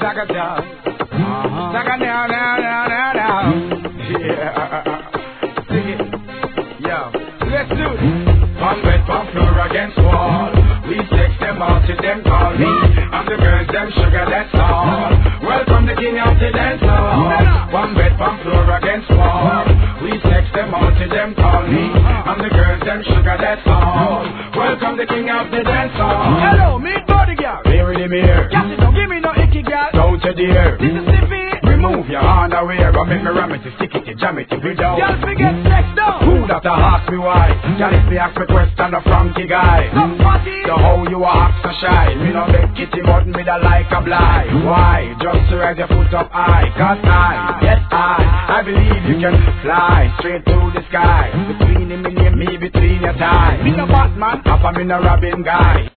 like a dog. Like a now. Yeah. Sing it. Yo, let's do it. One bed, one floor against wall. We sex them out till them call me. And the girls, them sugar, that's all. Welcome the king of the dance hall. One bed, one floor against wall. We sex them out till them call me. And the girls, them sugar, that's all. Welcome the king of the dance hall. Hello, me body girl. Here in the mirror. Captain, don't give me no icky girl. Don't you dare. Mississippi. Remove your underwear and make me ram it, stick it, jam it, without. Y'all forget sex down. Who that ask me why? Y'all if me ask me question a Frankie guy. So how you act so shy? Me no make kitty but me da like a blind. Why? Just to raise your foot up high. Cause I believe you can fly straight to the sky. Between him and me between your thighs. Me no Batman, Papa me no Robin guy.